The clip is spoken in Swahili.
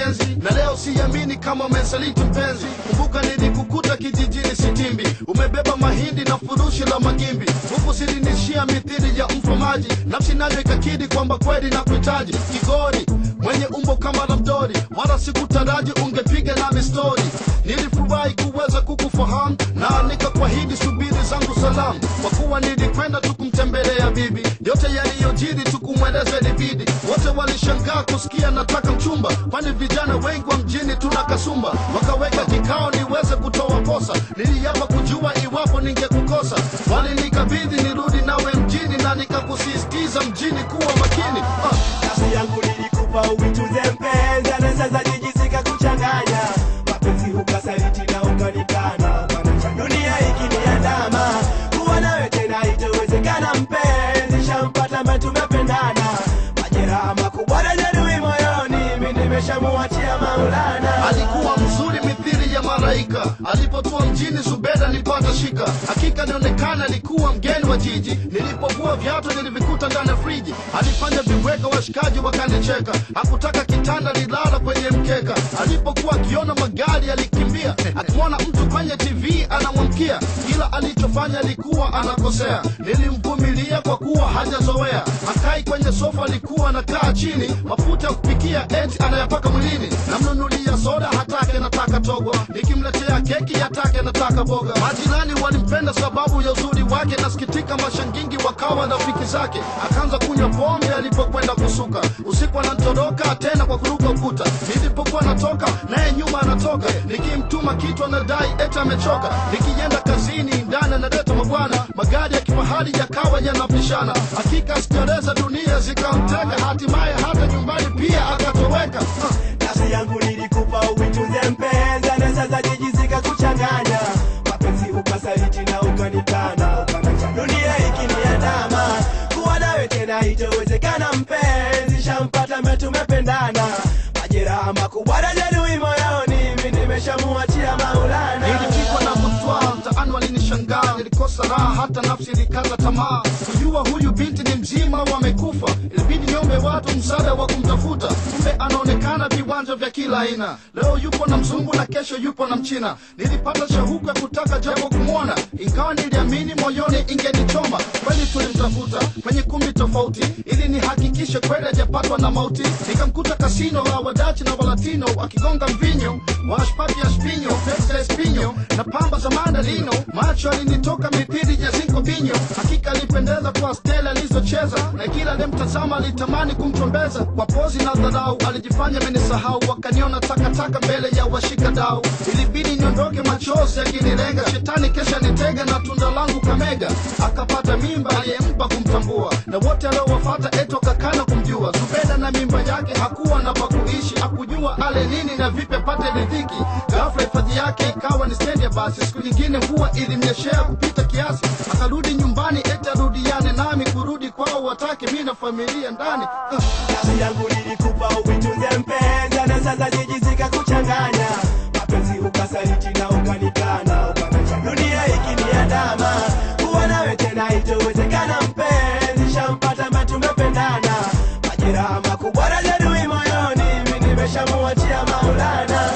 mapenzi, na leo siamini kama umesaliti mpenzi. Kumbuka nilikukuta kijijini Sitimbi, umebeba mahindi na furushi la magimbi, huku silinishia mithili ya mfamaji, nafsi nayo ikakidi kwamba kweli na kuhitaji. Kigori mwenye umbo kama la mdori, wala sikutaraji ungepiga nami story. Nilifurahi kuweza kukufahamu na nikakuahidi subiri zangu salamu, kwa kuwa nilikwenda tukumtembelea bibi. Yote yaliyojiri tukumweleze libidi, wote walishangaa kusikia nataka mchumba, kwani vijana wengi wa mjini tuna kasumba. Wakaweka kikao niweze kutoa posa, niliapa kujua iwapo ningekukosa. Walinikabidhi nirudi nawe mjini, na nikakusisitiza mjini kuwa makini. Nafsi yangu nilikupa uituze mpenzi, na sasa jijisika kuchanganya mapenzi, ukasaliti na ukanikana. Dunia ikiniandama, kuwa nawe tena itawezekana mpenzi. Shampata mba tumependana, majeraha makubwa na jeruhi moyoni, mimi nimeshamuachia Maulana. Alikuwa mzuri mithili ya malaika, alipotua mjini Zubeda nipata shika. Hakika nionekana alikuwa mgeni wa jiji, nilipokuwa viatu nilivikuta ndani ya friji. Alifanya viweka washikaji wakanicheka, hakutaka kitanda nilala kwenye mkeka. Alipokuwa akiona magari alikimbia, akiona mtu kwenye TV anamwamkia. Kila alichofanya alikuwa anakosea, nilimvumilia kwa kuwa hajazoea. Hakai kwenye sofa alikuwa anakaa chini, mafuta ya kupikia eti anayapaka mwilini. Namnunulia soda hatake nataka togo, nikimletea keki hatake nataka boga. Majirani walimpenda sababu ya uzuri wake, nasikitika mashangingi wakawa rafiki zake. Akaanza kunywa pombe alipokwenda kusuka, usiku anatoroka tena kwa kuruka ukuta. Nilipokuwa natoka naye nyuma anatoka, nikimtuma kitu anadai eti amechoka. Nikienda kazini ndani analeta mabwana, magari ya kifahari yakawa yanapishana. Hakika sijareza dunia zikamteka, hatimaye hata nyumbani pia akatoweka. Nafsi yangu nilikupa uituze mpenzi, na sasa jijisika kuchanganya mapenzi, ukasaliti na ukanikana. Dunia ikiniandama, kuwa nawe tena itawezekana mpenzi. Shampata mba tumependana, majeraha makubwa na jeruhi moyoni, mimi nimeshamuachia Maulana. Nilipigwa na butwa, mtaani walinishangaa, nilikosa raha hata nafsi ilikaza tamaa. Kujua huyu binti ni mzima wamekufa, ilibidi niombe watu msaada wa kumtafuta. Kumbe anaonekana viwanja vya kila aina, leo yupo na mzungu na kesho yupo na mchina. Nilipata shauku ya kutaka japo kumwona, ingawa niliamini moyoni ingenichoma. Kweli tulimtafuta kwenye kumbi tofauti, ili nihakikishe kweli hajapatwa na mauti. Nikamkuta kasino la wadachi na walatino, wakigonga mvinyo washpati ya spinyo, pesa espinyo na pamba za mandalino. Macho alinitoka mithili ya zinko binyo, hakika alipendeza kwa stela alizocheza, na kila alimtazama alitamani kumchombeza. Kwa pozi na dharau alijifanya amenisahau, wakaniona takataka mbele ya washika dau. Ilibidi niondoke machozi yakinilenga, shetani kesha nitega na tunda langu kamega. Akapata mimba aliyempa kumtambua, na wote aliowafuata eto kakana kumjua. Zubeda na mimba yake hakuwa na pakuishi, hakujua ale nini na vipi apate riziki. Ghafla hifadhi yake ikawa ni stendi ya basi, siku nyingine huwa ilimnyeshea kupita kiasi. Akarudi nyumbani eti arudiane nami, kurudi kwao watake mimi na familia ndani. Nafsi yangu nilikupa uituze mpenzi, na sasa jijisika kuchanganya mapenzi, ukasaliti na ukanikana. Dunia ikiniandama, kuwa nawe tena itawezekana mpenzi. Shampata mba tumependana, majeraha makubwa na jeruhi moyoni, mimi nimeshamuachia Maulana.